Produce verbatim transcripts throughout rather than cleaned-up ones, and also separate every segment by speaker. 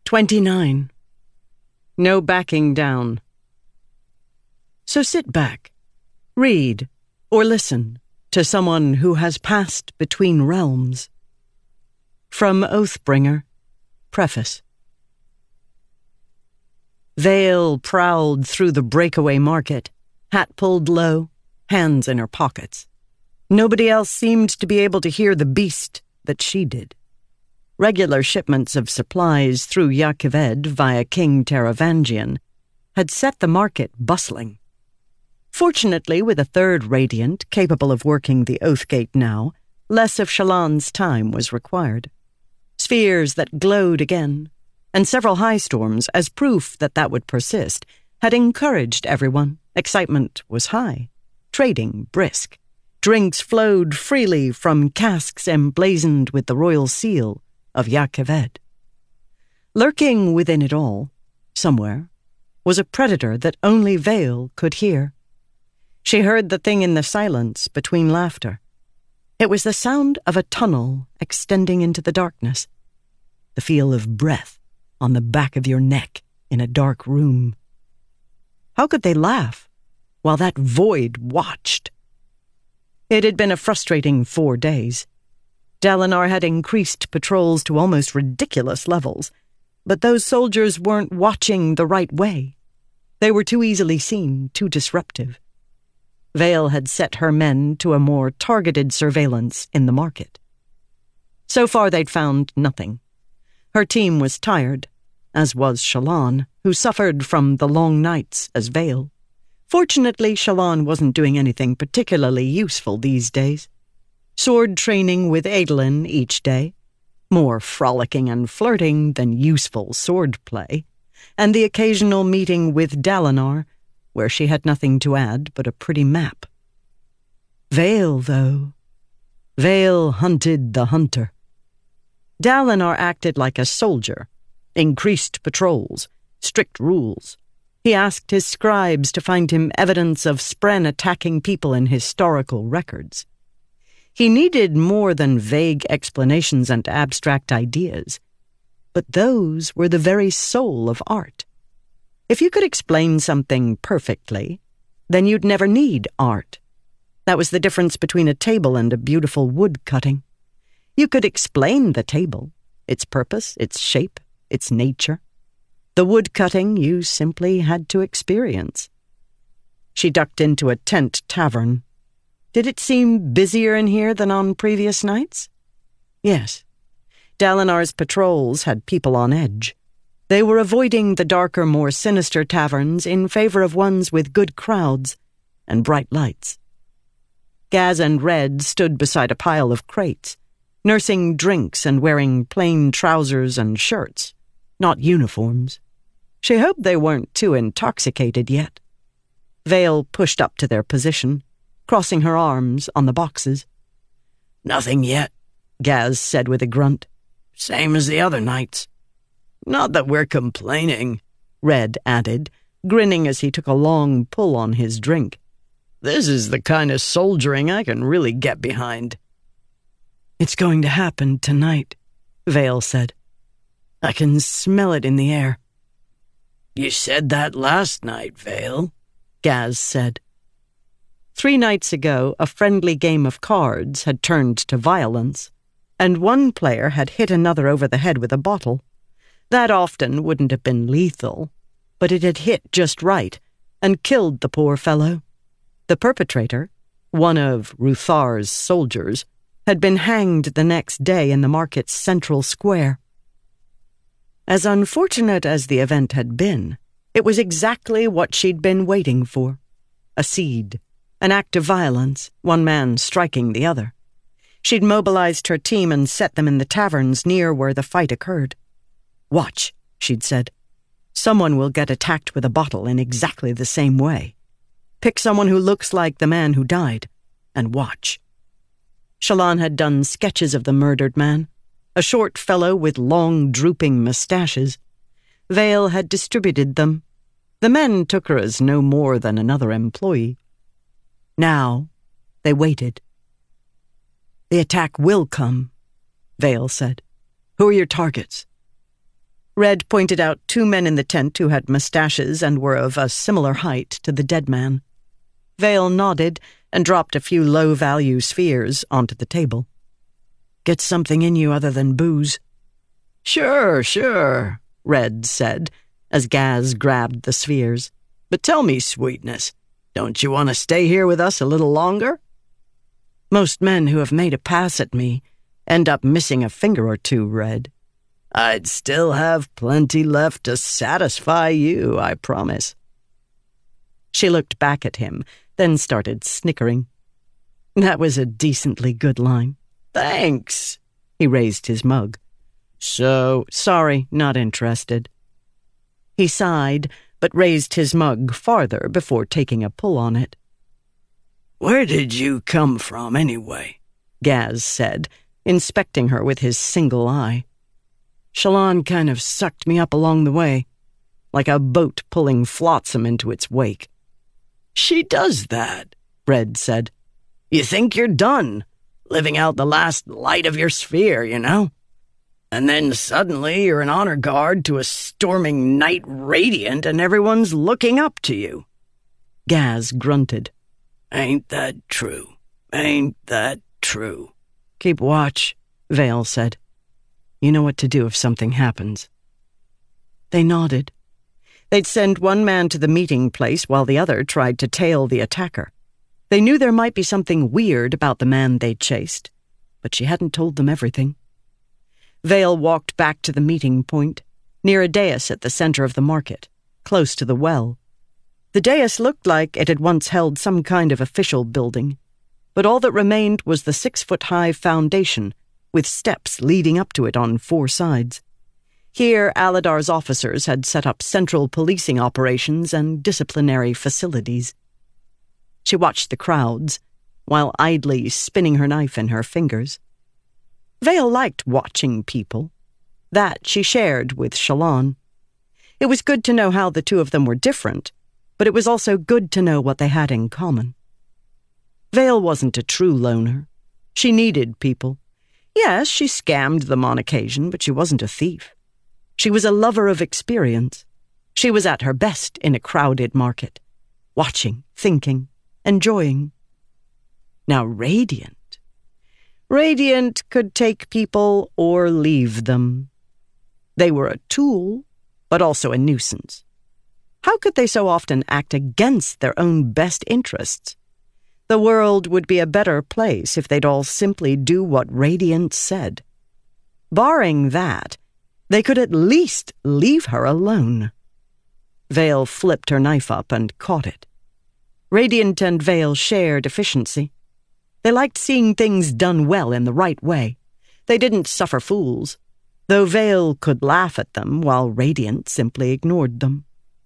Speaker 1: twenty-nine. No backing down. So sit back, read, or listen to someone who has passed between realms. From Oathbringer, Preface. Vale prowled through the breakaway market, hat pulled low, hands in her pockets. Nobody else seemed to be able to hear the beast that she did. Regular shipments of supplies through Jah Keved via King Taravangian had set the market bustling. Fortunately, with a third Radiant capable of working the Oathgate now, less of Shallan's time was required. Spheres that glowed again, and several high storms as proof that that would persist, had encouraged everyone. Excitement was high, trading brisk. Drinks flowed freely from casks emblazoned with the royal seal of Jah Keved. Lurking within it all, somewhere, was a predator that only Vale could hear. She heard the thing in the silence between laughter. It was the sound of a tunnel extending into the darkness, the feel of breath on the back of your neck in a dark room. How could they laugh while that void watched? It had been a frustrating four days. Dalinar had increased patrols to almost ridiculous levels, but those soldiers weren't watching the right way. They were too easily seen, too disruptive. Vale had set her men to a more targeted surveillance in the market. So far they'd found nothing. Her team was tired, as was Shallan, who suffered from the long nights as Vale. Fortunately, Shallan wasn't doing anything particularly useful these days. Sword training with Adolin each day, more frolicking and flirting than useful sword play, and the occasional meeting with Dalinar, where she had nothing to add but a pretty map. Vale, though. Vale hunted the hunter. Dalinar acted like a soldier, increased patrols, strict rules. He asked his scribes to find him evidence of Spren attacking people in historical records. He needed more than vague explanations and abstract ideas, but those were the very soul of art. If you could explain something perfectly, then you'd never need art. That was the difference between a table and a beautiful wood cutting. You could explain the table, its purpose, its shape, its nature. The wood cutting you simply had to experience. She ducked into a tent tavern. Did it seem busier in here than on previous nights? Yes. Dalinar's patrols had people on edge. They were avoiding the darker, more sinister taverns in favor of ones with good crowds and bright lights. Gaz and Red stood beside a pile of crates, nursing drinks and wearing plain trousers and shirts, not uniforms. She hoped they weren't too intoxicated yet. Vale pushed up to their position, crossing her arms on the boxes.
Speaker 2: "Nothing yet," Gaz said with a grunt. "Same as the other nights." "Not that we're complaining," Red added, grinning as he took a long pull on his drink. "This is the kind of soldiering I can really get behind."
Speaker 1: "It's going to happen tonight," Vale said. "I can smell it in the air."
Speaker 2: "You said that last night, Vale," Gaz said.
Speaker 1: Three nights ago, a friendly game of cards had turned to violence, and one player had hit another over the head with a bottle. That often wouldn't have been lethal, but it had hit just right and killed the poor fellow. The perpetrator, one of Ruthar's soldiers, had been hanged the next day in the market's central square. As unfortunate as the event had been, it was exactly what she'd been waiting for. A seed. An act of violence, one man striking the other. She'd mobilized her team and set them in the taverns near where the fight occurred. "Watch," she'd said. "Someone will get attacked with a bottle in exactly the same way. Pick someone who looks like the man who died, and watch." Shallan had done sketches of the murdered man, a short fellow with long, drooping mustaches. Vale had distributed them. The men took her as no more than another employee. Now, they waited. "The attack will come," Vale said. "Who are your targets?" Red pointed out two men in the tent who had mustaches and were of a similar height to the dead man. Vale nodded and dropped a few low-value spheres onto the table. "Get something in you other than booze."
Speaker 2: "Sure, sure," Red said, as Gaz grabbed the spheres. "But tell me, sweetness, don't you want to stay here with us a little longer?"
Speaker 1: "Most men who have made a pass at me end up missing a finger or two, Red."
Speaker 2: "I'd still have plenty left to satisfy you, I promise."
Speaker 1: She looked back at him, then started snickering. That was a decently good line.
Speaker 2: "Thanks."
Speaker 1: He raised his mug.
Speaker 2: "So,
Speaker 1: sorry, not interested." He sighed, but raised his mug farther before taking a pull on it.
Speaker 2: "Where did you come from, anyway?"
Speaker 1: Gaz said, inspecting her with his single eye. "Shallan kind of sucked me up along the way, like a boat pulling flotsam into its wake."
Speaker 2: "She does that," Red said. "You think you're done, living out the last light of your sphere, you know? And then suddenly you're an honor guard to a storming knight radiant and everyone's looking up to you."
Speaker 1: Gaz grunted.
Speaker 2: "Ain't that true? Ain't that true?"
Speaker 1: "Keep watch," Vale said. "You know what to do if something happens." They nodded. They'd send one man to the meeting place while the other tried to tail the attacker. They knew there might be something weird about the man they'd chased, but she hadn't told them everything. Vale walked back to the meeting point, near a dais at the center of the market, close to the well. The dais looked like it had once held some kind of official building, but all that remained was the six-foot-high foundation with steps leading up to it on four sides. Here, Aladar's officers had set up central policing operations and disciplinary facilities. She watched the crowds, while idly spinning her knife in her fingers. Vale liked watching people. That she shared with Shallan. It was good to know how the two of them were different, but it was also good to know what they had in common. Vale wasn't a true loner. She needed people. Yes, she scammed them on occasion, but she wasn't a thief. She was a lover of experience. She was at her best in a crowded market, watching, thinking, enjoying. Now Radiant. Radiant could take people or leave them. They were a tool, but also a nuisance. How could they so often act against their own best interests? The world would be a better place if they'd all simply do what Radiant said. Barring that, they could at least leave her alone. Vale flipped her knife up and caught it. Radiant and Vale shared efficiency. They liked seeing things done well in the right way. They didn't suffer fools, though Vale could laugh at them while Radiant simply ignored them.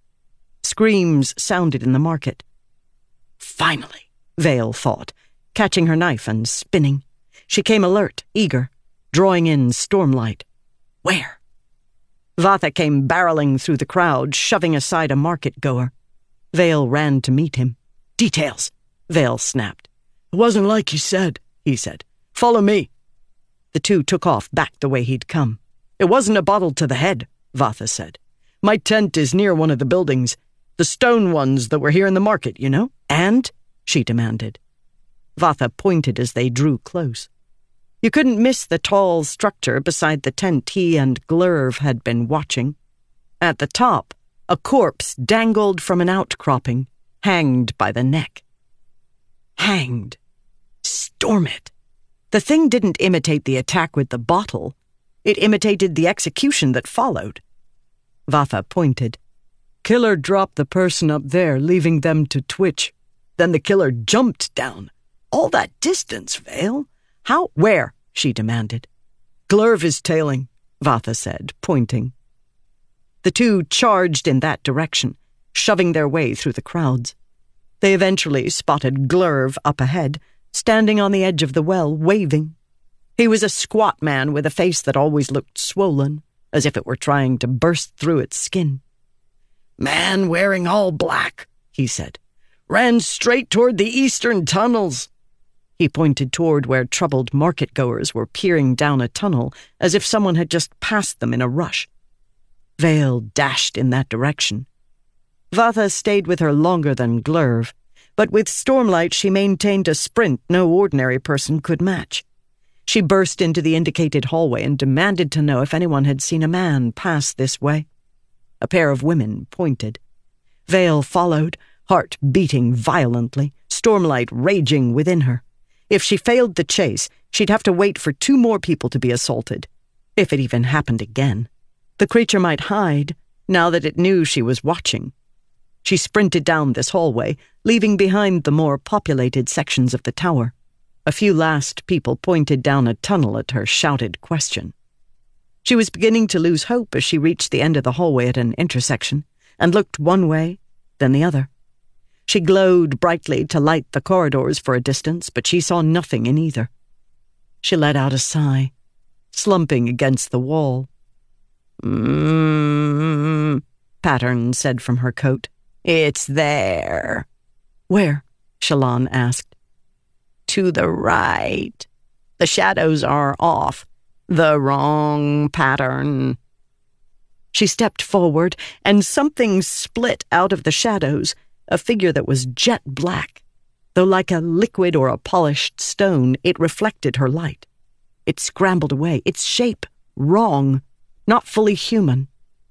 Speaker 1: Screams sounded in the market. Finally, Vale thought, catching her knife and spinning. She came alert, eager, drawing in Stormlight. Where? Vatha came barreling through the crowd, shoving aside a market-goer. Vale ran to meet him. Details, Vale snapped. It wasn't like you said, he said. Follow me. The two took off back the way he'd come. It wasn't a bottle to the head, Vatha said. My tent is near one of the buildings. The stone ones that were here in the market, you know? And? She demanded. Vatha pointed as they drew close. You couldn't miss the tall structure beside the tent he and Glurv had been watching. At the top, a corpse dangled from an outcropping, hanged by the neck. Hanged. Stormit. The thing didn't imitate the attack with the bottle. It imitated the execution that followed. Vatha pointed. Killer dropped the person up there, leaving them to twitch. Then the killer jumped down. All that distance, Vale? How? Where? She demanded. Glurv is tailing, Vatha said, pointing. The two charged in that direction, shoving their way through the crowds. They eventually spotted Glurv up ahead, standing on the edge of the well, waving. He was a squat man with a face that always looked swollen, as if it were trying to burst through its skin. Man wearing all black, he said, ran straight toward the eastern tunnels. He pointed toward where troubled market-goers were peering down a tunnel as if someone had just passed them in a rush. Vale dashed in that direction. Vatha stayed with her longer than Glurv, but with Stormlight she maintained a sprint no ordinary person could match. She burst into the indicated hallway and demanded to know if anyone had seen a man pass this way. A pair of women pointed. Vale followed, heart beating violently, Stormlight raging within her. If she failed the chase, she'd have to wait for two more people to be assaulted, if it even happened again. The creature might hide, now that it knew she was watching. She sprinted down this hallway, leaving behind the more populated sections of the tower. A few last people pointed down a tunnel at her shouted question. She was beginning to lose hope as she reached the end of the hallway at an intersection, and looked one way, then the other. She glowed brightly to light the corridors for a distance, but she saw nothing in either. She let out a sigh, slumping against the wall. "Mmm," Pattern said from her coat. "It's there." "Where?" Shallan asked. "To the right. The shadows are off. The wrong pattern." She stepped forward, and something split out of the shadows, a figure that was jet black. Though like a liquid or a polished stone, it reflected her light. It scrambled away, its shape wrong, not fully human.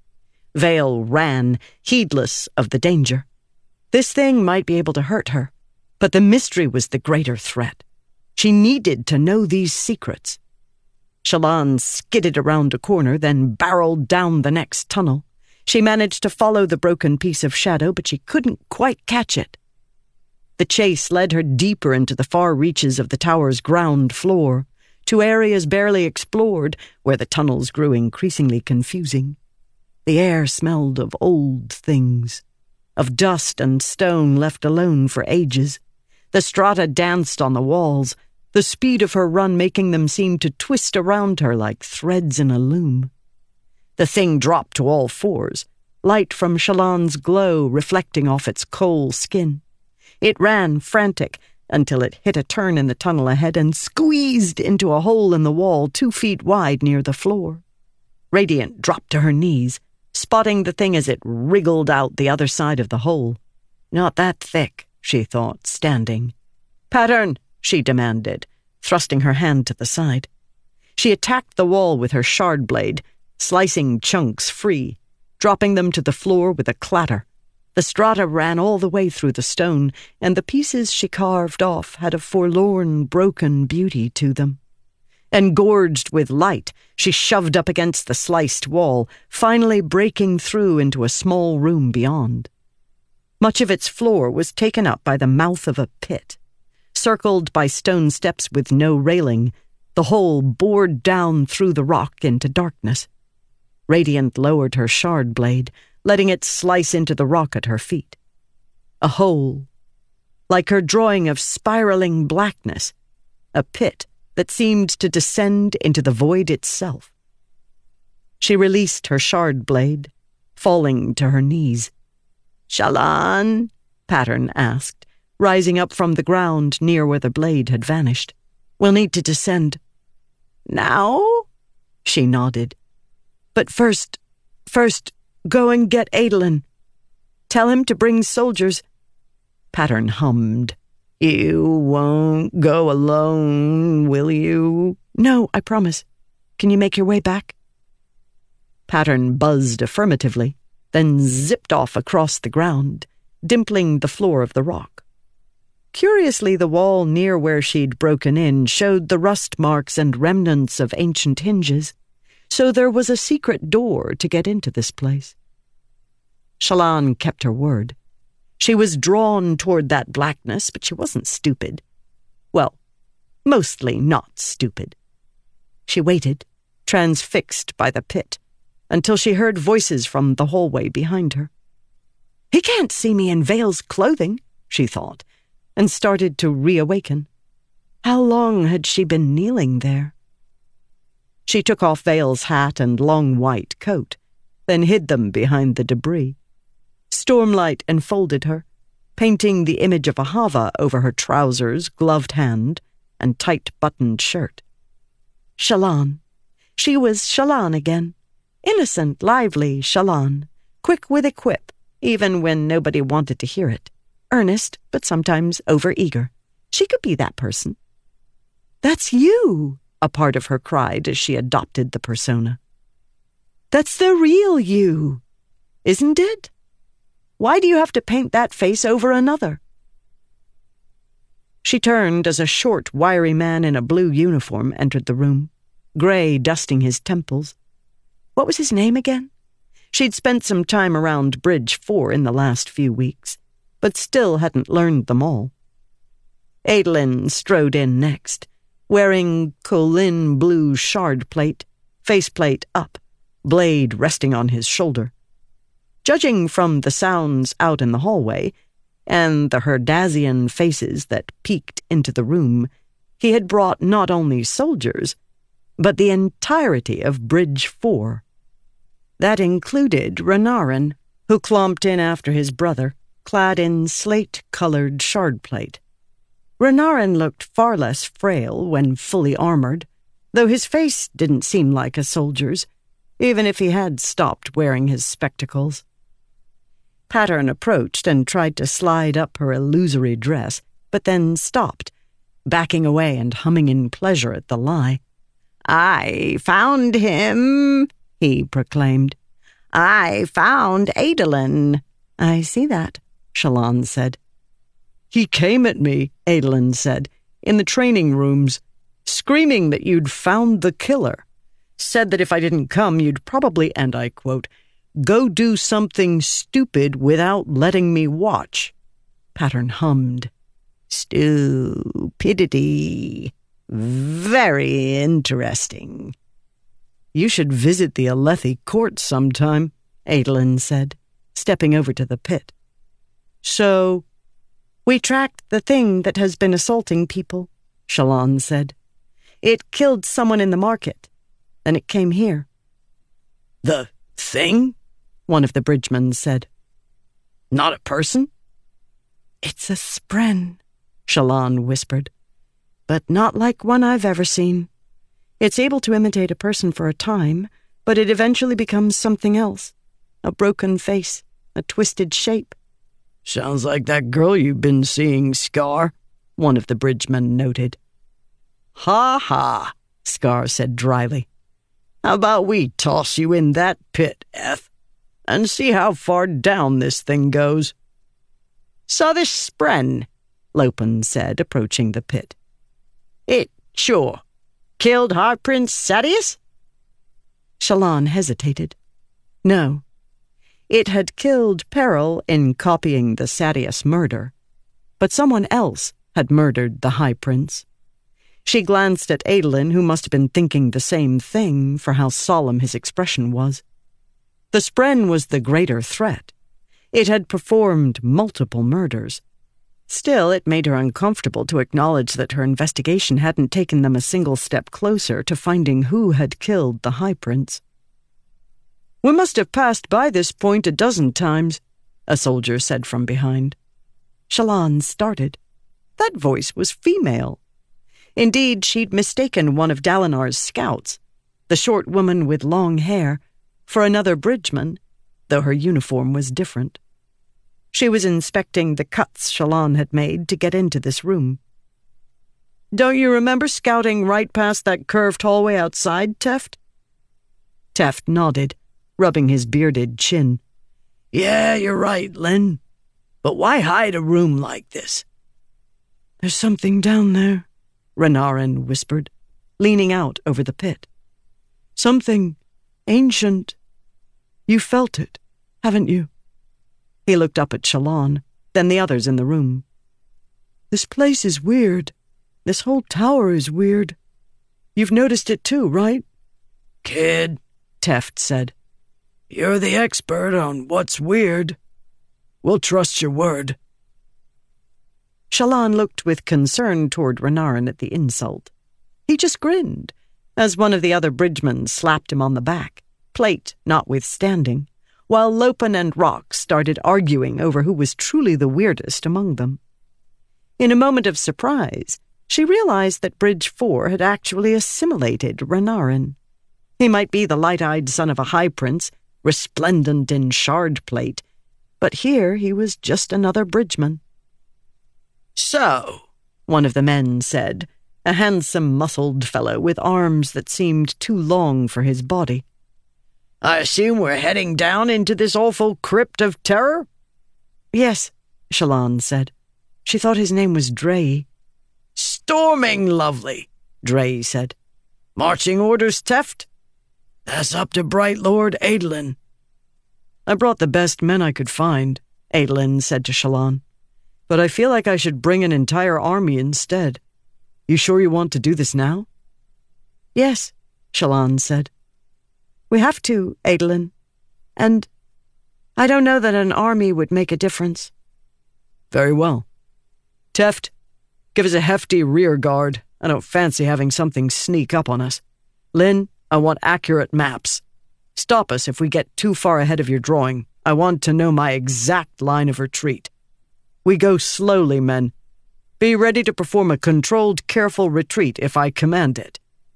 Speaker 1: Vale ran, heedless of the danger. This thing might be able to hurt her, but the mystery was the greater threat. She needed to know these secrets. Shallan skidded around a corner, then barreled down the next tunnel. She managed to follow the broken piece of shadow, but she couldn't quite catch it. The chase led her deeper into the far reaches of the tower's ground floor, to areas barely explored, where the tunnels grew increasingly confusing. The air smelled of old things, of dust and stone left alone for ages. The strata danced on the walls, the speed of her run making them seem to twist around her like threads in a loom. The thing dropped to all fours, light from Shallan's glow reflecting off its coal skin. It ran frantic until it hit a turn in the tunnel ahead and squeezed into a hole in the wall two feet wide near the floor. Radiant dropped to her knees, spotting the thing as it wriggled out the other side of the hole. Not that thick, she thought, standing. "Pattern," she demanded, thrusting her hand to the side. She attacked the wall with her shard blade, slicing chunks free, dropping them to the floor with a clatter. The strata ran all the way through the stone, and the pieces she carved off had a forlorn, broken beauty to them. Engorged with light, she shoved up against the sliced wall, finally breaking through into a small room beyond. Much of its floor was taken up by the mouth of a pit. Circled by stone steps with no railing, the hole bored down through the rock into darkness. Radiant lowered her shard blade, letting it slice into the rock at her feet. A hole, like her drawing of spiraling blackness, a pit that seemed to descend into the void itself. She released her shard blade, falling to her knees. "Shallan?" Pattern asked, rising up from the ground near where the blade had vanished. "We'll need to descend." "Now?" She nodded. "But first, first, go and get Adolin. Tell him to bring soldiers." Pattern hummed. "You won't go alone, will you?" "No, I promise. Can you make your way back?" Pattern buzzed affirmatively, then zipped off across the ground, dimpling the floor of the rock. Curiously, the wall near where she'd broken in showed the rust marks and remnants of ancient hinges, so there was a secret door to get into this place. Shallan kept her word. She was drawn toward that blackness, but she wasn't stupid. Well, mostly not stupid. She waited, transfixed by the pit, until she heard voices from the hallway behind her. "He can't see me in Vale's clothing," she thought, and started to reawaken. How long had she been kneeling there? She took off Vale's hat and long white coat, then hid them behind the debris. Stormlight enfolded her, painting the image of Ahava over her trousers, gloved hand, and tight-buttoned shirt. Shallan. She was Shallan again, Innocent, lively Shallan, quick with a quip, even when nobody wanted to hear it. Earnest, but sometimes overeager. She could be that person. "That's you," a part of her cried as she adopted the persona. "That's the real you, isn't it? Why do you have to paint that face over another?" She turned as a short, wiry man in a blue uniform entered the room, gray dusting his temples. What was his name again? She'd spent some time around Bridge Four in the last few weeks, but still hadn't learned them all. Adolin strode in next, wearing Colin blue shard plate, faceplate up, blade resting on his shoulder. Judging from the sounds out in the hallway, and the Herdazian faces that peeked into the room, he had brought not only soldiers, but the entirety of Bridge Four. That included Renarin, who clomped in after his brother, clad in slate-colored shardplate. Renarin looked far less frail when fully armored, though his face didn't seem like a soldier's, even if he had stopped wearing his spectacles. Pattern approached and tried to slide up her illusory dress, but then stopped, backing away and humming in pleasure at the lie. "I found him," he proclaimed. "I found Adolin." "I see that," Shallan said. "He came at me," Adolin said, "in the training rooms, screaming that you'd found the killer. Said that if I didn't come, you'd probably, and I quote, go do something stupid without letting me watch." Pattern hummed. "Stupidity. Very interesting." "You should visit the Alethi court sometime," Adolin said, stepping over to the pit. "So, we tracked the thing that has been assaulting people," Shallan said. "It killed someone in the market, and it came here." "The thing?" one of the bridgemen said. "Not a person?" "It's a spren," Shallan whispered, "but not like one I've ever seen. It's able to imitate a person for a time, but it eventually becomes something else. A broken face, a twisted shape." "Sounds like that girl you've been seeing, Scar," one of the bridgemen noted. "Ha ha," Scar said dryly. "How about we toss you in that pit, Eth, and see how far down this thing goes?" "Saw this spren," Lopen said, approaching the pit. "It, sure, killed High Prince Sadeas?" Shallan hesitated. No. It had killed Peril in copying the Sadeas murder, but someone else had murdered the High Prince. She glanced at Adolin, who must have been thinking the same thing for how solemn his expression was. The spren was the greater threat. It had performed multiple murders. Still, it made her uncomfortable to acknowledge that her investigation hadn't taken them a single step closer to finding who had killed the High Prince. "We must have passed by this point a dozen times," a soldier said from behind. Shallan started. That voice was female. Indeed, she'd mistaken one of Dalinar's scouts, the short woman with long hair, for another bridgeman, though her uniform was different. She was inspecting the cuts Shallan had made to get into this room. "Don't you remember scouting right past that curved hallway outside, Teft?" Teft nodded, rubbing his bearded chin. "Yeah, you're right, Lyn. But why hide a room like this?" "There's something down there," Renarin whispered, leaning out over the pit. "Something ancient. You felt it, haven't you?" He looked up at Shallan, then the others in the room. "This place is weird. This whole tower is weird. You've noticed it too, right?" "Kid," Teft said, "you're the expert on what's weird. We'll trust your word." Shallan looked with concern toward Renarin at the insult. He just grinned, as one of the other bridgemen slapped him on the back, plate notwithstanding, while Lopen and Rock started arguing over who was truly the weirdest among them. In a moment of surprise, she realized that Bridge Four had actually assimilated Renarin. He might be the light-eyed son of a high prince, resplendent in shard plate, but here he was just another bridgeman.
Speaker 2: "So,"
Speaker 1: one of the men said, a handsome, muscled fellow with arms that seemed too long for his body.
Speaker 2: "I assume we're heading down into this awful crypt of terror?"
Speaker 1: "Yes," Shallan said. She thought his name was Dray.
Speaker 2: "Storming lovely," Dray said. "Marching orders, Teft?" "That's up to Bright Lord Adolin."
Speaker 1: "I brought the best men I could find," Adolin said to Shallan. "But I feel like I should bring an entire army instead. You sure you want to do this now?" "Yes," Shallan said. "We have to, Adolin. And I don't know that an army would make a difference."
Speaker 2: "Very well. Teft, give us a hefty rear guard. I don't fancy having something sneak up on us. Lynn, I want accurate maps. Stop us if we get too far ahead of your drawing. I want to know my exact line of retreat. We go slowly, men. Be ready to perform a controlled, careful retreat if I command it."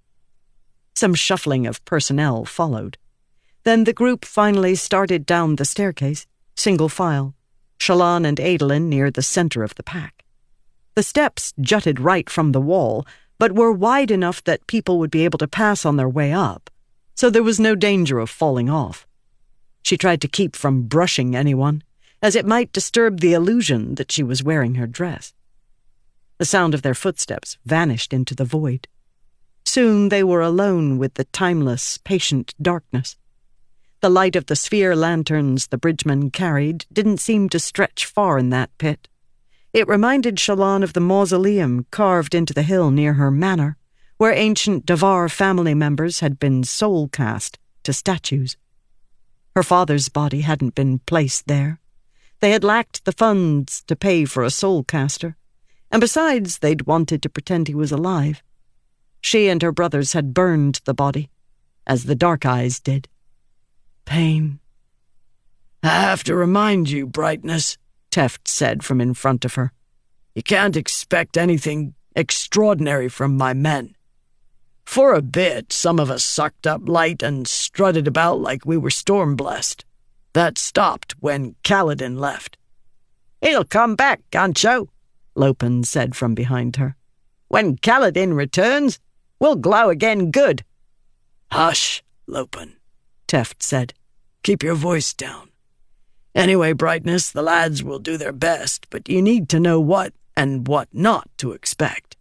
Speaker 1: Some shuffling of personnel followed. Then the group finally started down the staircase, single file, Shallan and Adolin near the center of the pack. The steps jutted right from the wall, but were wide enough that people would be able to pass on their way up, so there was no danger of falling off. She tried to keep from brushing anyone, as it might disturb the illusion that she was wearing her dress. The sound of their footsteps vanished into the void. Soon they were alone with the timeless, patient darkness. The light of the sphere lanterns the bridgemen carried didn't seem to stretch far in that pit. It reminded Shallan of the mausoleum carved into the hill near her manor, where ancient Davar family members had been soul-cast to statues. Her father's body hadn't been placed there. They had lacked the funds to pay for a soul-caster, and besides, they'd wanted to pretend he was alive. She and her brothers had burned the body, as the Dark Eyes did. Pain.
Speaker 2: "I have to remind you, Brightness," Teft said from in front of her. "You can't expect anything extraordinary from my men. For a bit, some of us sucked up light and strutted about like we were storm-blessed. That stopped when Kaladin left."
Speaker 1: "He'll come back, Gancho," Lopen said from behind her. "When Kaladin returns, we'll glow again good."
Speaker 2: "Hush, Lopen," Teft said. "Keep your voice down. Anyway, Brightness, the lads will do their best, but you need to know what and what not to expect."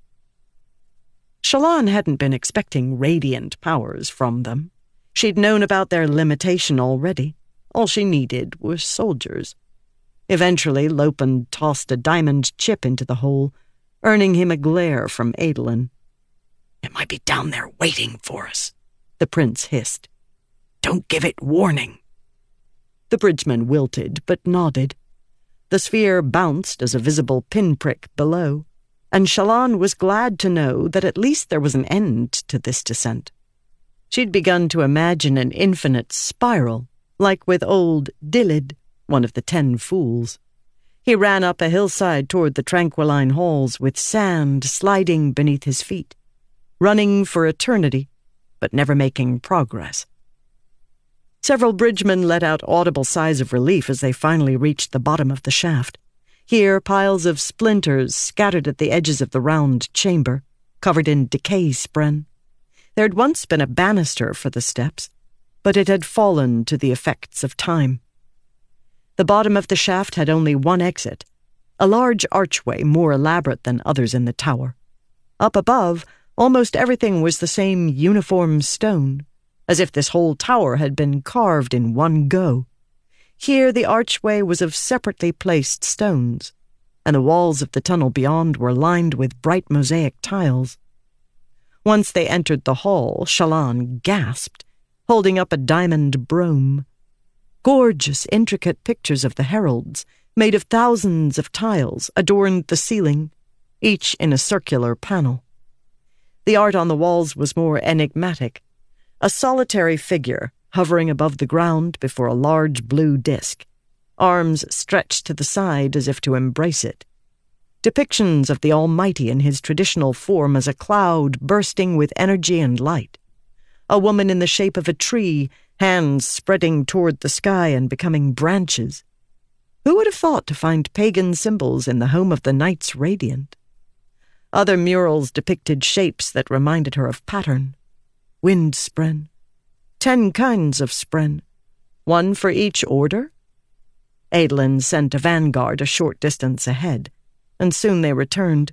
Speaker 1: Shallan hadn't been expecting radiant powers from them. She'd known about their limitation already. All she needed were soldiers. Eventually, Lopen tossed a diamond chip into the hole, earning him a glare from Adolin.
Speaker 2: "It might be down there waiting for us," the prince hissed. "Don't give it warning."
Speaker 1: The bridgeman wilted, but nodded. The sphere bounced as a visible pinprick below, and Shallan was glad to know that at least there was an end to this descent. She'd begun to imagine an infinite spiral, like with old Dillid, one of the Ten Fools. He ran up a hillside toward the tranquiline halls with sand sliding beneath his feet, running for eternity, but never making progress. Several bridgemen let out audible sighs of relief as they finally reached the bottom of the shaft. Here, piles of splinters scattered at the edges of the round chamber, covered in decay spren. There had once been a banister for the steps, but it had fallen to the effects of time. The bottom of the shaft had only one exit, a large archway more elaborate than others in the tower. Up above, almost everything was the same uniform stone, as if this whole tower had been carved in one go. Here the archway was of separately placed stones, and the walls of the tunnel beyond were lined with bright mosaic tiles. Once they entered the hall, Shallan gasped, holding up a diamond brome. Gorgeous, intricate pictures of the heralds, made of thousands of tiles, adorned the ceiling, each in a circular panel. The art on the walls was more enigmatic, a solitary figure hovering above the ground before a large blue disk, arms stretched to the side as if to embrace it. Depictions of the Almighty in his traditional form as a cloud bursting with energy and light. a woman in the shape of a tree, hands spreading toward the sky and becoming branches. Who would have thought to find pagan symbols in the home of the Knights Radiant? Other murals depicted shapes that reminded her of pattern. Wind spren. Ten kinds of spren. One for each order? Adolin sent a vanguard a short distance ahead, and soon they returned.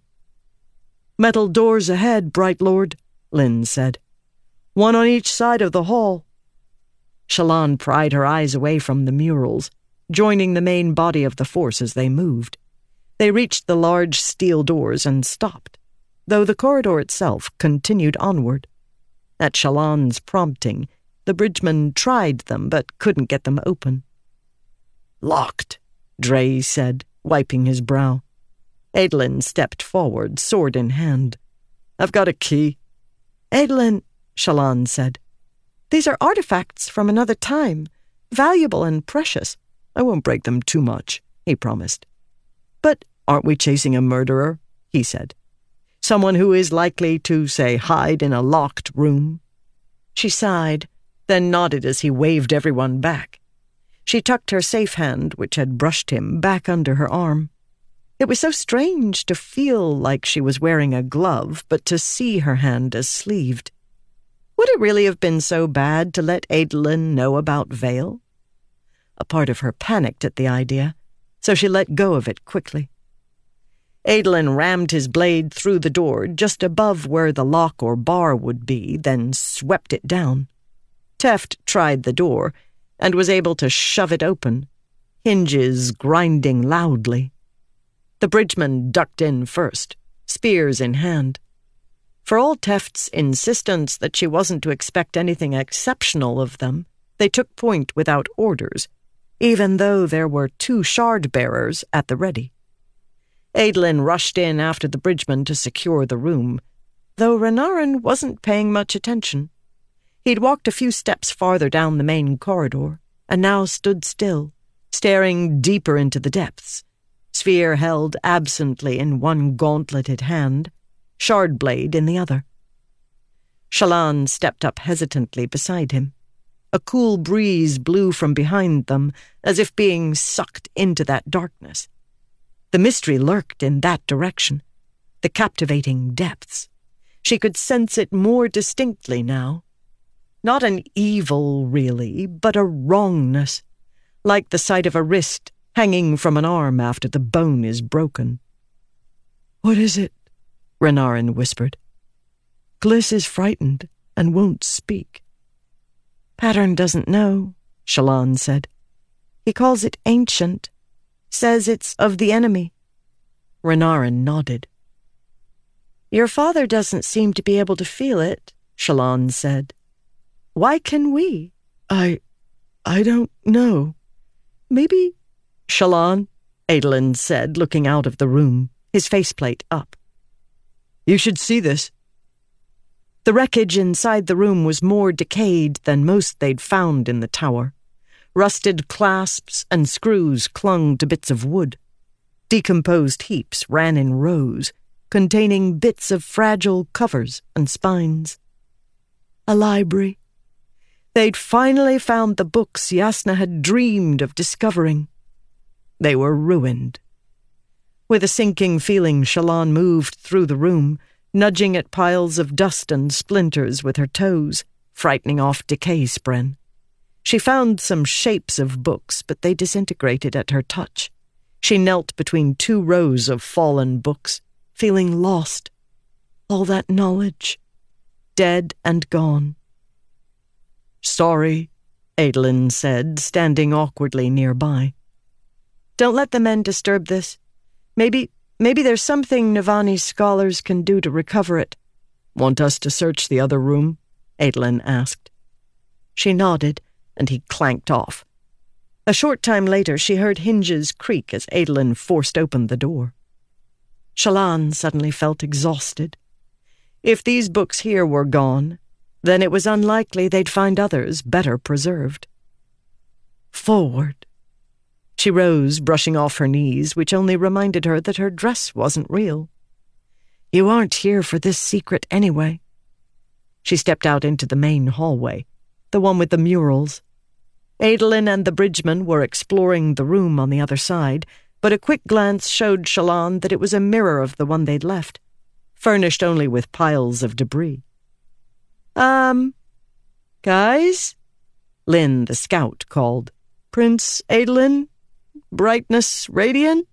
Speaker 1: "Metal doors ahead, Bright Lord," Lynn said. "One on each side of the hall." Shallan pried her eyes away from the murals, joining the main body of the force as they moved. They reached the large steel doors and stopped, though the corridor itself continued onward. At Shallan's prompting, the bridgeman tried them but couldn't get them open. "Locked," Dre said, wiping his brow. Adolin stepped forward, sword in hand. "I've got a key." "Adolin," Shallan said, "these are artifacts from another time, valuable and precious."
Speaker 2: "I won't break them too much," he promised.
Speaker 1: "But
Speaker 2: aren't we chasing a murderer?" he said. "Someone who is likely to, say, hide in a locked room?" She sighed, then nodded as he waved everyone back. She tucked her safe hand, which had brushed him, back under her arm. It was so strange to feel like she was wearing a glove, but to see her hand as sleeved. Would it really have been so bad to let Adolin know about Vale? A part of her panicked at the idea, so she let go of it quickly. Adolin rammed his blade through the door just above where the lock or bar would be, then swept it down. Teft tried the door and was able to shove it open, hinges grinding loudly. The bridgeman ducked in first, spears in hand. For all Teft's insistence that she wasn't to expect anything exceptional of them, they took point without orders, even though there were two shard-bearers at the ready. Adolin rushed in after the bridgeman to secure the room, though Renarin wasn't paying much attention. He'd walked a few steps farther down the main corridor, and now stood still, staring deeper into the depths, sphere held absently in one gauntleted hand, shard blade in the other. Shallan stepped up hesitantly beside him. A cool breeze blew from behind them, as if being sucked into that darkness. The mystery lurked in that direction, the captivating depths. She could sense it more distinctly now. Not an evil, really, but a wrongness, like the sight of a wrist hanging from an arm after the bone is broken. "What is it?" Renarin whispered. "Gliss is frightened and won't speak." "Pattern doesn't know," Shallan said. "He calls it ancient, says it's of the enemy." Renarin nodded. "Your father doesn't seem to be able to feel it," Shallan said. "Why can we?" I... I don't know. Maybe..." "Shallan," Adolin said, looking out of the room, his faceplate up. "You should see this." The wreckage inside the room was more decayed than most they'd found in the tower. Rusted clasps and screws clung to bits of wood. Decomposed heaps ran in rows, containing bits of fragile covers and spines. A library. They'd finally found the books Jasnah had dreamed of discovering. They were ruined. With a sinking feeling, Shallan moved through the room, nudging at piles of dust and splinters with her toes, frightening off decay spren. She found some shapes of books, but they disintegrated at her touch. She knelt between two rows of fallen books, feeling lost. All that knowledge, dead and gone. "Sorry," Adolin said, standing awkwardly nearby. "Don't let the men disturb this. Maybe, maybe there's something Navani's scholars can do to recover it." "Want us to search the other room?" Adolin asked. She nodded, and he clanked off. A short time later, she heard hinges creak as Adolin forced open the door. Shallan suddenly felt exhausted. If these books here were gone, then it was unlikely they'd find others better preserved. Forward. She rose, brushing off her knees, which only reminded her that her dress wasn't real. "You aren't here for this secret anyway."
Speaker 1: She stepped out into the main hallway, the one with the murals. Adolin and the bridgeman were exploring the room on the other side, but a quick glance showed Shallan that it was a mirror of the one they'd left, furnished only with piles of debris. Um, guys? Lynn, the scout, called. Prince Adolin? Brightness radiant?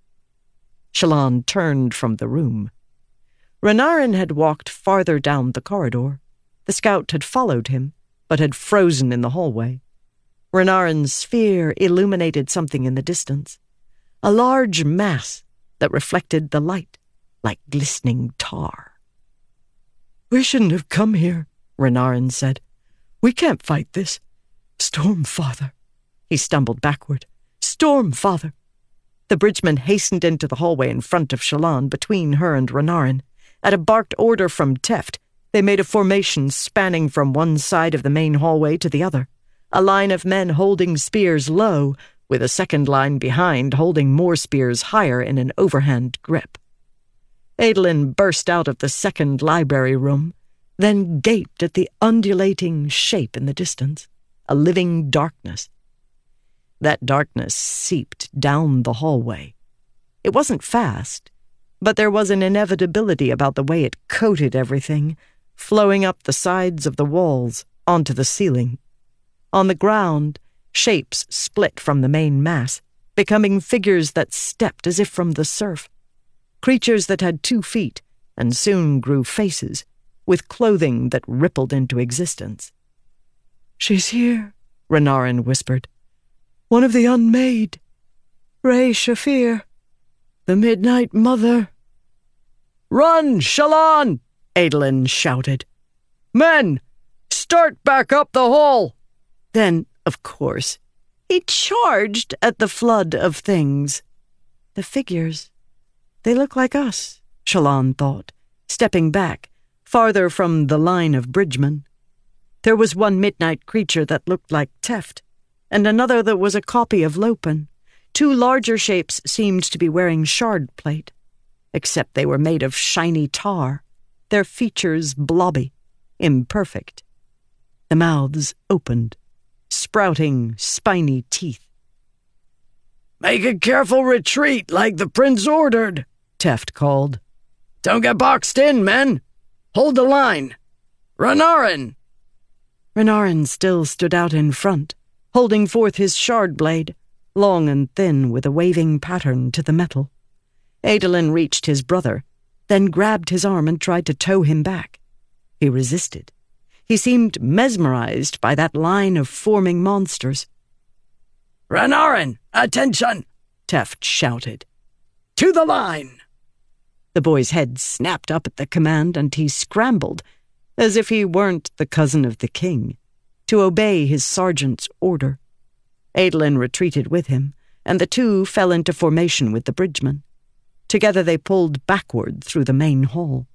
Speaker 1: Shallan turned from the room. Renarin had walked farther down the corridor. The scout had followed him, but had frozen in the hallway. Renarin's sphere illuminated something in the distance, a large mass that reflected the light like glistening tar. "We shouldn't have come here," Renarin said. "We can't fight this. Stormfather." He stumbled backward. "Stormfather." The bridgeman hastened into the hallway in front of Shallan, between her and Renarin. At a barked order from Teft, they made a formation spanning from one side of the main hallway to the other, a line of men holding spears low, with a second line behind holding more spears higher in an overhand grip. Adolin burst out of the second library room, then gaped at the undulating shape in the distance, a living darkness. That darkness seeped down the hallway. It wasn't fast, but there was an inevitability about the way it coated everything, flowing up the sides of the walls onto the ceiling. On the ground, shapes split from the main mass, becoming figures that stepped as if from the surf. Creatures that had two feet and soon grew faces, with clothing that rippled into existence. "She's here," Renarin whispered. "One of the unmade. Ray Shafir, the Midnight Mother." "Run, Shallan!" Adolin shouted. "Men, start back up the hall!" Then, of course, he charged at the flood of things. The figures. They look like us, Shallan thought, stepping back, farther from the line of bridgemen. There was one midnight creature that looked like Teft, and another that was a copy of Lopen. Two larger shapes seemed to be wearing shard plate, except they were made of shiny tar, their features blobby, imperfect. The mouths opened, sprouting spiny teeth. "Make a careful retreat like the prince ordered," Teft called. "Don't get boxed in, men. Hold the line. Renarin!" Renarin still stood out in front, holding forth his shard blade, long and thin with a waving pattern to the metal. Adolin reached his brother, then grabbed his arm and tried to tow him back. He resisted. He seemed mesmerized by that line of forming monsters. "Renarin, attention!" Teft shouted. "To the line!" The boy's head snapped up at the command, and he scrambled, as if he weren't the cousin of the king, to obey his sergeant's order. Adolin retreated with him, and the two fell into formation with the bridgeman. Together they pulled backward through the main hall.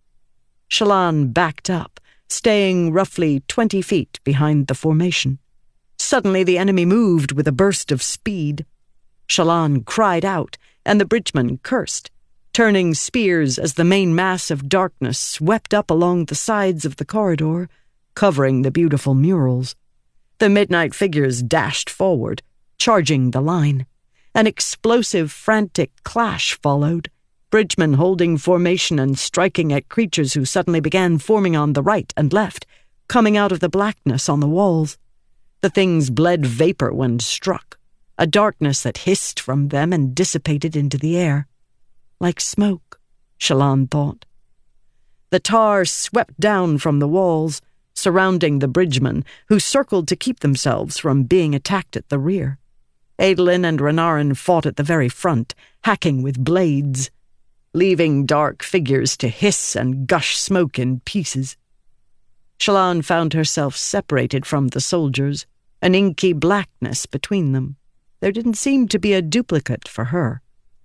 Speaker 1: Shallan backed up, staying roughly twenty feet behind the formation. Suddenly the enemy moved with a burst of speed. Shallan cried out, and the bridgeman cursed, turning spears as the main mass of darkness swept up along the sides of the corridor, covering the beautiful murals. The midnight figures dashed forward, charging the line. An explosive, frantic clash followed, bridgemen holding formation and striking at creatures who suddenly began forming on the right and left, coming out of the blackness on the walls. The things bled vapor when struck, a darkness that hissed from them and dissipated into the air. Like smoke, Shallan thought. The tar swept down from the walls, surrounding the bridgemen, who circled to keep themselves from being attacked at the rear. Adolin and Renarin fought at the very front, hacking with blades, leaving dark figures to hiss and gush smoke in pieces. Shallan found herself separated from the soldiers, an inky blackness between them. There didn't seem to be a duplicate for her.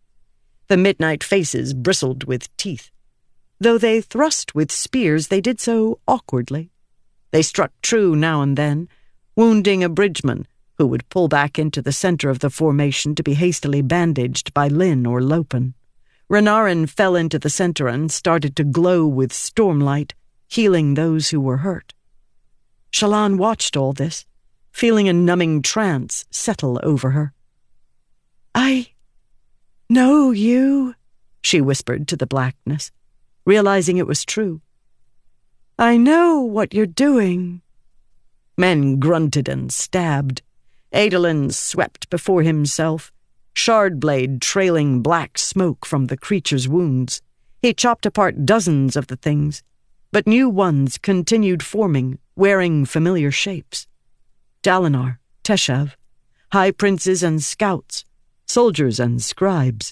Speaker 1: The midnight faces bristled with teeth. Though they thrust with spears, they did so awkwardly. They struck true now and then, wounding a bridgeman who would pull back into the center of the formation to be hastily bandaged by Lynn or Lopen. Renarin fell into the center and started to glow with stormlight, healing those who were hurt. Shallan watched all this, feeling a numbing trance settle over her. "I know you," she whispered to the blackness, realizing it was true. "I know what you're doing." Men grunted and stabbed. Adolin swept before himself, Shardblade trailing black smoke from the creature's wounds. He chopped apart dozens of the things, but new ones continued forming, wearing familiar shapes. Dalinar, Teshav, high princes and scouts, soldiers and scribes.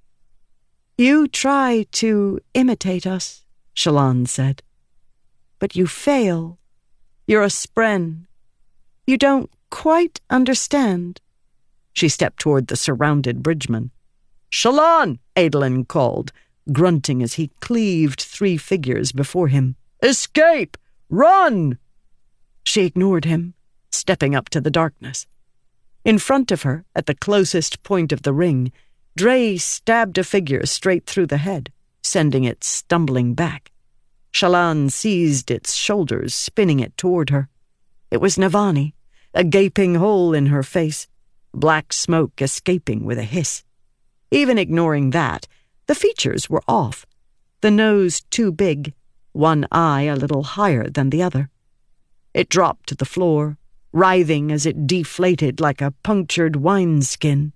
Speaker 1: "You try to imitate us," Shallan said, "but you fail. You're a spren. You don't quite understand." She stepped toward the surrounded bridgeman. "Shallan!" Adolin called, grunting as he cleaved three figures before him. "Escape! Run!" She ignored him, stepping up to the darkness. In front of her, at the closest point of the ring, Dre stabbed a figure straight through the head, sending it stumbling back. Shallan seized its shoulders, spinning it toward her. It was Navani, a gaping hole in her face, black smoke escaping with a hiss. Even ignoring that, the features were off. The nose too big, one eye a little higher than the other. It dropped to the floor, writhing as it deflated like a punctured wineskin.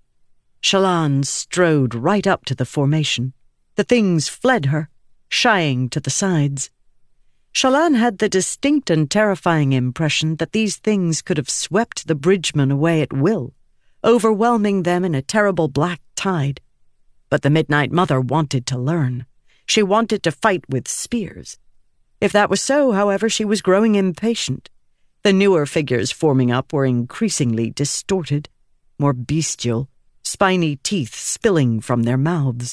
Speaker 1: Shallan strode right up to the formation. The things fled her, shying to the sides. Shallan had the distinct and terrifying impression that these things could have swept the bridgemen away at will, overwhelming them in a terrible black tide. But the Midnight Mother wanted to learn. She wanted to fight with spears. If that was so, however, she was growing impatient. The newer figures forming up were increasingly distorted, more bestial, spiny teeth spilling from their mouths.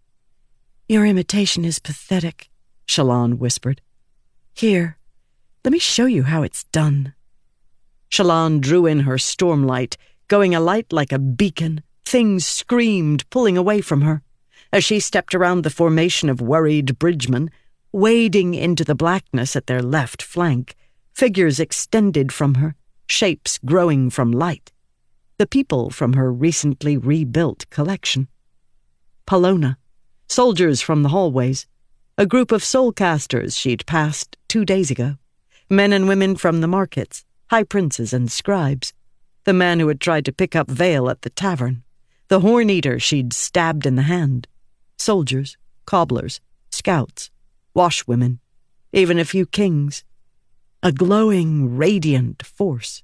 Speaker 1: "Your imitation is pathetic," Shallan whispered. "Here, let me show you how it's done." Shallan drew in her stormlight, going alight like a beacon. Things screamed, pulling away from her. As she stepped around the formation of worried bridgemen, wading into the blackness at their left flank, figures extended from her, shapes growing from light. The people from her recently rebuilt collection. Palona, soldiers from the hallways, a group of soulcasters she'd passed two days ago, men and women from the markets, high princes and scribes, the man who had tried to pick up Vale at the tavern, the horn-eater she'd stabbed in the hand, soldiers, cobblers, scouts, washwomen, even a few kings. A glowing, radiant force.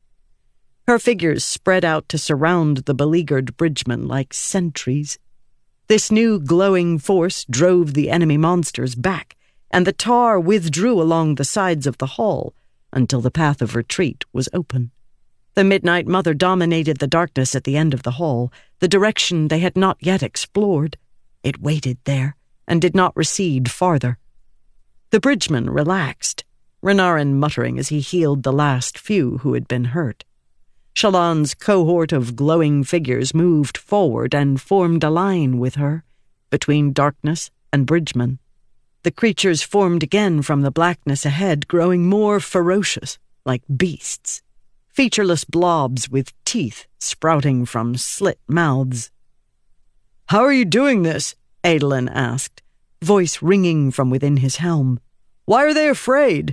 Speaker 1: Her figures spread out to surround the beleaguered bridgemen like sentries. This new glowing force drove the enemy monsters back, and the tar withdrew along the sides of the hall until the path of retreat was open. The Midnight Mother dominated the darkness at the end of the hall, the direction they had not yet explored. It waited there, and did not recede farther. The bridgeman relaxed, Renarin muttering as he healed the last few who had been hurt. Shallan's cohort of glowing figures moved forward and formed a line with her, between darkness and bridgeman. The creatures formed again from the blackness ahead, growing more ferocious, like beasts. Featureless blobs with teeth sprouting from slit mouths. "How are you doing this?" Adolin asked, voice ringing from within his helm. "Why are they afraid?"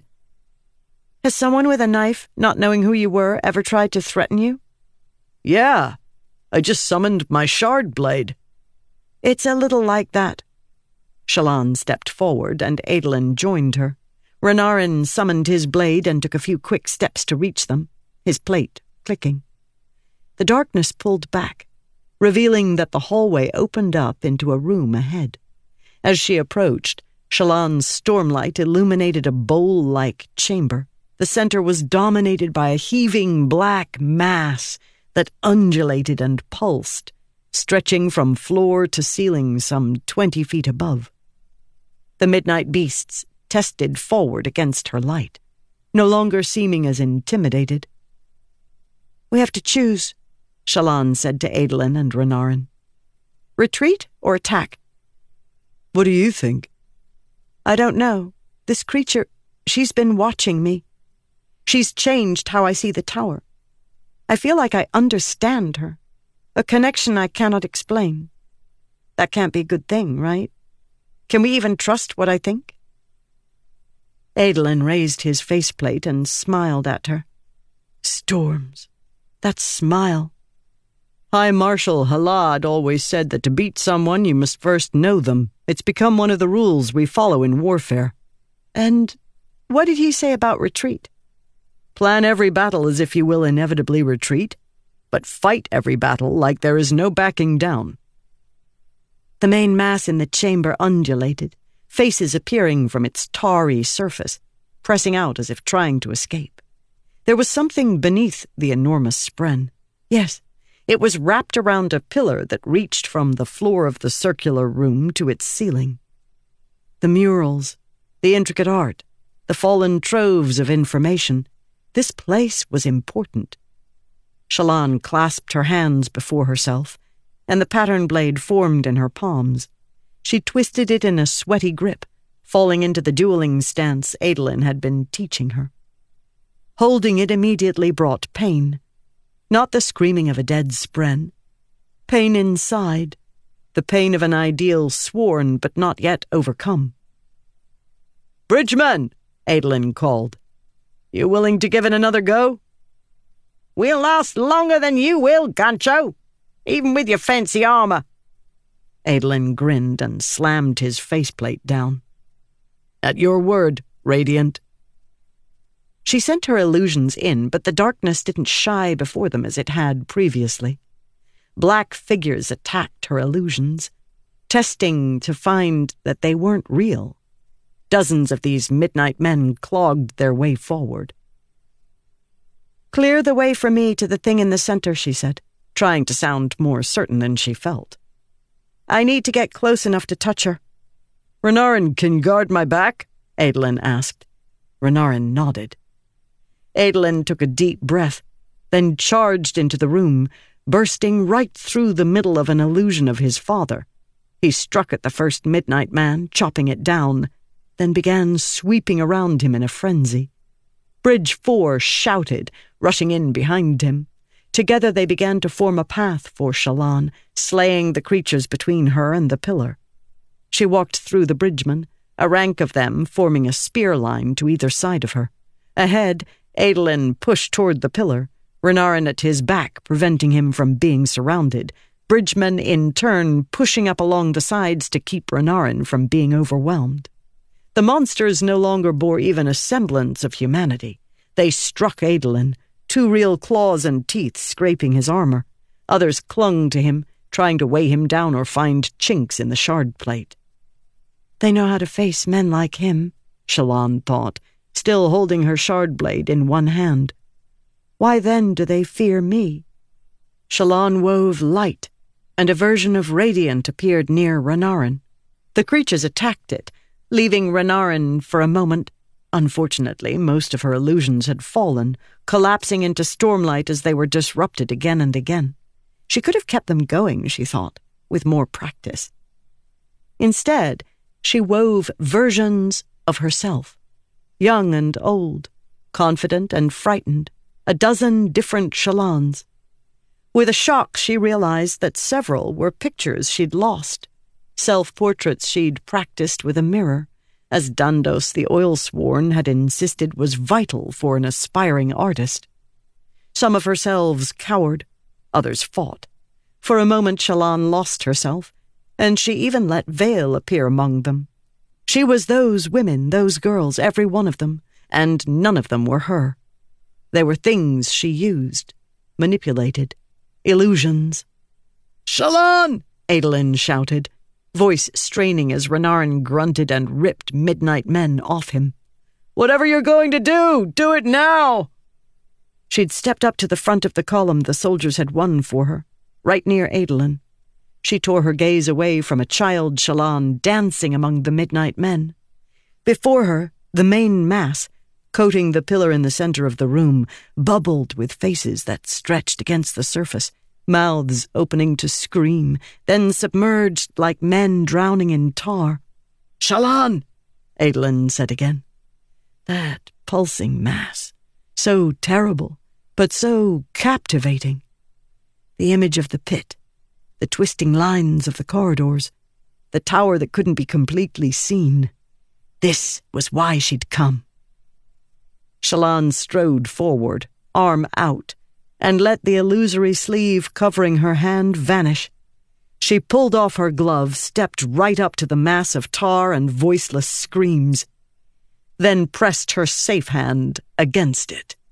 Speaker 1: "Has someone with a knife, not knowing who you were, ever tried to threaten you?" "Yeah. I just summoned my Shardblade." "It's a little like that." Shallan stepped forward, and Adolin joined her. Renarin summoned his blade and took a few quick steps to reach them, his plate clicking. The darkness pulled back, revealing that the hallway opened up into a room ahead. As she approached, Shallan's stormlight illuminated a bowl-like chamber. The center was dominated by a heaving black mass that undulated and pulsed, stretching from floor to ceiling some twenty feet above. The midnight beasts tested forward against her light, no longer seeming as intimidated. "We have to choose," Shallan said to Adolin and Renarin. "Retreat or attack?" "What do you think?" "I don't know. This creature, she's been watching me. She's changed how I see the tower. I feel like I understand her, a connection I cannot explain. That can't be a good thing, right? Can we even trust what I think?"
Speaker 2: Adolin raised his faceplate and smiled at her.
Speaker 1: Storms. That smile.
Speaker 2: High Marshal Halad always said that to beat someone you must first know them. It's become one of the rules we follow in warfare.
Speaker 1: And what did he say about retreat?
Speaker 2: Plan every battle as if you will inevitably retreat, but fight every battle like there is no backing down.
Speaker 1: The main mass in the chamber undulated, faces appearing from its tarry surface, pressing out as if trying to escape. There was something beneath the enormous spren. Yes, it was wrapped around a pillar that reached from the floor of the circular room to its ceiling. The murals, the intricate art, the fallen troves of information. This place was important. Shallan clasped her hands before herself, and the pattern blade formed in her palms. She twisted it in a sweaty grip, falling into the dueling stance Adolin had been teaching her. Holding it immediately brought pain. Not the screaming of a dead spren. Pain inside, the pain of an ideal sworn but not yet overcome.
Speaker 2: "Bridgeman!" Adolin called. "You willing to give it another go?"
Speaker 3: "We'll last longer than you will, Gancho, even with your fancy armor."
Speaker 2: Adolin grinned and slammed his faceplate down. "At your word, Radiant."
Speaker 1: She sent her illusions in, but the darkness didn't shy before them as it had previously. Black figures attacked her illusions, testing to find that they weren't real. Dozens of these midnight men clogged their way forward. "Clear the way for me to the thing in the center," she said, trying to sound more certain than she felt. "I need to get close enough to touch her."
Speaker 2: "Renarin can guard my back?" Adolin asked.
Speaker 1: Renarin nodded. Adolin took a deep breath, then charged into the room, bursting right through the middle of an illusion of his father. He struck at the first midnight man, chopping it down, then began sweeping around him in a frenzy. Bridge Four shouted, rushing in behind him. Together they began to form a path for Shallan, slaying the creatures between her and the pillar. She walked through the bridgemen, a rank of them forming a spear line to either side of her. Ahead, Adolin pushed toward the pillar, Renarin at his back, preventing him from being surrounded, bridgemen in turn pushing up along the sides to keep Renarin from being overwhelmed. The monsters no longer bore even a semblance of humanity. They struck Adolin, two real claws and teeth scraping his armor. Others clung to him, trying to weigh him down or find chinks in the shard plate. They know how to face men like him, Shallan thought, still holding her shard blade in one hand. Why then do they fear me? Shallan wove light, and a version of Radiant appeared near Renarin. The creatures attacked it, leaving Renarin for a moment. Unfortunately, most of her illusions had fallen, collapsing into stormlight as they were disrupted again and again. She could have kept them going, she thought, with more practice. Instead, she wove versions of herself, young and old, confident and frightened, a dozen different Shallans. With a shock, she realized that several were pictures she'd lost, self-portraits she'd practiced with a mirror, as Dandos the Oilsworn had insisted was vital for an aspiring artist. Some of her selves cowered, others fought. For a moment Shallan lost herself, and she even let Vale appear among them. She was those women, those girls, every one of them, and none of them were her. They were things she used, manipulated, illusions.
Speaker 3: "Shallan!"
Speaker 1: Adolin shouted, voice straining as Renarin grunted and ripped midnight men off him.
Speaker 2: "Whatever you're going to do, do it now!"
Speaker 1: She'd stepped up to the front of the column the soldiers had won for her, right near Adolin. She tore her gaze away from a child Shallan dancing among the midnight men. Before her, the main mass, coating the pillar in the center of the room, bubbled with faces that stretched against the surface, mouths opening to scream, then submerged like men drowning in tar.
Speaker 3: "Shallan!"
Speaker 1: Adolin said again. That pulsing mass, so terrible, but so captivating. The image of the pit, the twisting lines of the corridors, the tower that couldn't be completely seen. This was why she'd come. Shallan strode forward, arm out, and let the illusory sleeve covering her hand vanish. She pulled off her glove, stepped right up to the mass of tar and voiceless screams, then pressed her safe hand against it.